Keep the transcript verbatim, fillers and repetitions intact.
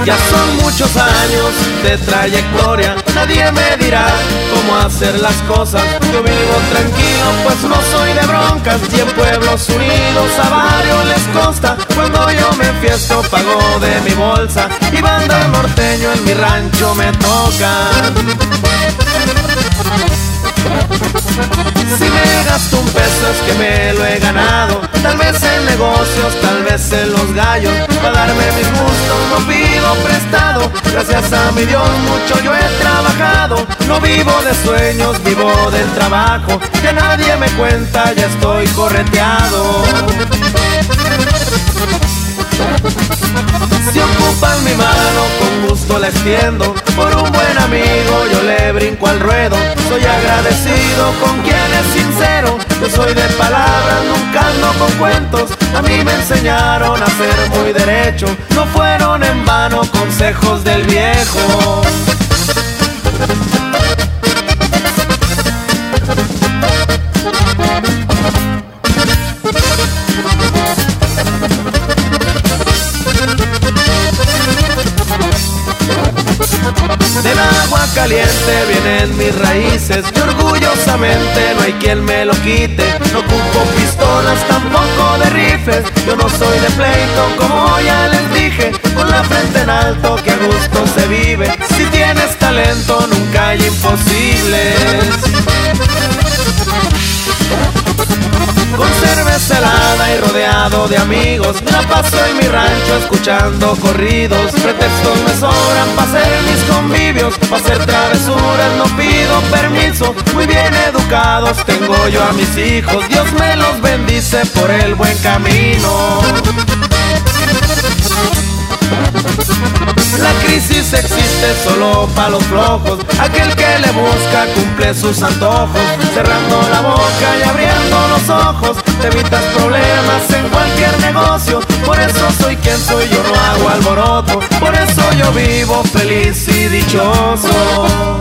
Ya son muchos años de trayectoria, nadie me dirá cómo hacer las cosas. Yo vivo tranquilo, pues no soy de broncas, y en Pueblos Unidos a varios les consta. Cuando yo me enfiesto pago de mi bolsa, y banda norteño en mi rancho me toca. Si me gasto un peso es que me lo he ganado, tal vez en negocios, tal vez en los gallos. Para darme mis gustos no pido prestado, gracias a mi Dios mucho yo he trabajado. No vivo de sueños, vivo del trabajo, que nadie me cuenta, ya estoy correteado. Si ocupan mi mano, con gusto la extiendo. Por un buen amigo yo le brinco al ruedo. Soy agradecido con quien es sincero. Yo soy de palabras, nunca ando con cuentos. A mí me enseñaron a ser muy derecho, no fueron en vano consejos del viejo. Del agua caliente vienen mis raíces, y orgullosamente no hay quien me lo quite. No ocupo pistolas, tampoco de rifles, yo no soy de pleito, como ya les dije. Con la frente en alto que a gusto se vive, si tienes talento nunca hay imposibles. Con cerveza helada y rodeado de amigos, me la paso en mi rancho escuchando corridos. Pretextos me sobran para hacer mis convivios, para hacer travesuras no pido permiso. Muy bien educados tengo yo a mis hijos, Dios me los bendice por el buen camino. La crisis existe solo para los flojos, aquel que le busca cumple sus antojos. Cerrando la boca y abriendo los ojos, te evitas problemas en cualquier negocio. Por eso soy quien soy, yo no hago alboroto, por eso yo vivo feliz y dichoso.